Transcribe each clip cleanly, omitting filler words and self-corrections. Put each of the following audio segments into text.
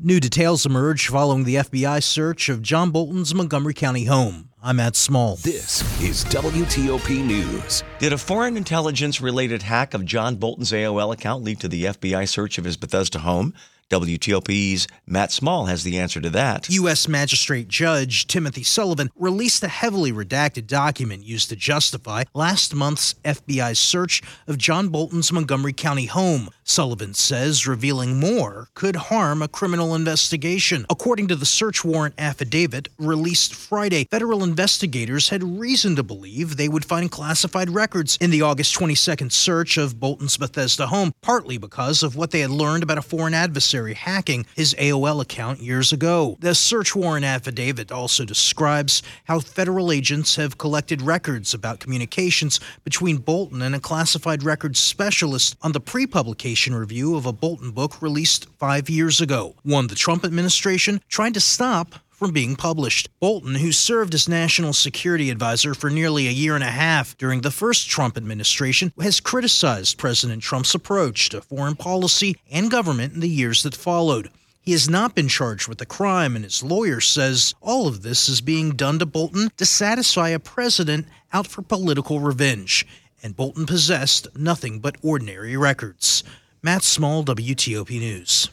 New details emerge following the FBI search of John Bolton's Montgomery County home. I'm Matt Small. This is WTOP News. Did a foreign intelligence-related hack of John Bolton's AOL account lead to the FBI search of his Bethesda home? WTOP's Matt Small has the answer to that. U.S. Magistrate Judge Timothy Sullivan released a heavily redacted document used to justify last month's FBI search of John Bolton's Montgomery County home. Sullivan says revealing more could harm a criminal investigation. According to the search warrant affidavit released Friday, federal investigators had reason to believe they would find classified records in the August 22nd search of Bolton's Bethesda home, partly because of what they had learned about a foreign adversary hacking his AOL account years ago. The search warrant affidavit also describes how federal agents have collected records about communications between Bolton and a classified records specialist on the pre-publication review of a Bolton book released 5 years ago, one the Trump administration tried to stop from being published. Bolton, who served as National Security Advisor for nearly a year and a half during the first Trump administration, has criticized President Trump's approach to foreign policy and government in the years that followed. He has not been charged with the crime, and his lawyer says all of this is being done to Bolton to satisfy a president out for political revenge. And Bolton possessed nothing but ordinary records. Matt Small, WTOP News.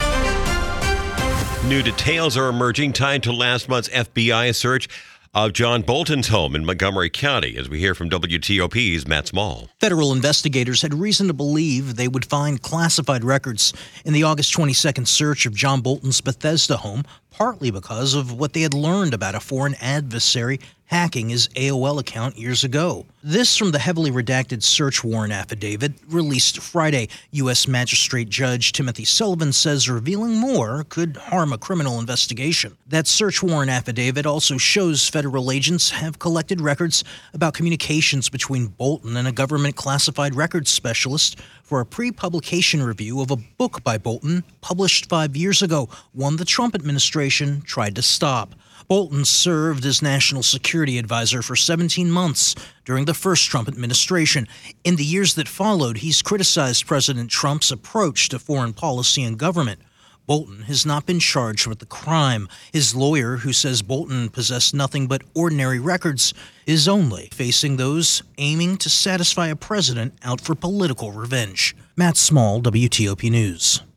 New details are emerging tied to last month's FBI search of John Bolton's home in Montgomery County, as we hear from WTOP's Matt Small. Federal investigators had reason to believe they would find classified records in the August 22nd search of John Bolton's Bethesda home, partly because of what they had learned about a foreign adversary hacking his AOL account years ago. This from the heavily redacted search warrant affidavit released Friday. U.S. Magistrate Judge Timothy Sullivan says revealing more could harm a criminal investigation. That search warrant affidavit also shows federal agents have collected records about communications between Bolton and a government classified records specialist for a pre-publication review of a book by Bolton published 5 years ago, one the Trump administration tried to stop. Bolton served as National Security Advisor for 17 months during the first Trump administration. In the years that followed, he's criticized President Trump's approach to foreign policy and government. Bolton has not been charged with the crime. His lawyer, who says Bolton possessed nothing but ordinary records, is only facing those aiming to satisfy a president out for political revenge. Matt Small, WTOP News.